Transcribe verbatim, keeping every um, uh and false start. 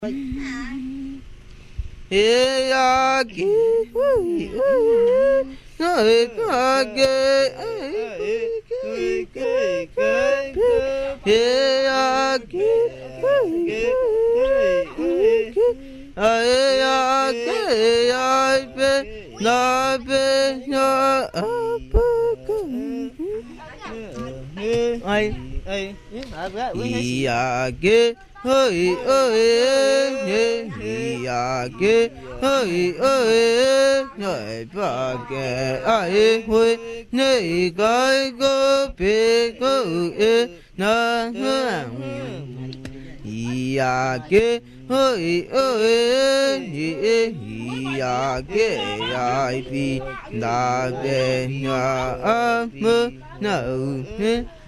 ya ki ơi ca ke ya ki ơi ya ke ya pe na pe ya apa ai ai ya ke ơi ơi ya ke ơi ơi nhảy ba ke ai hui nhảy cái cơ pe cơ e na ya ke ơi ơi ya ke ai pi na ke ya mơ nợ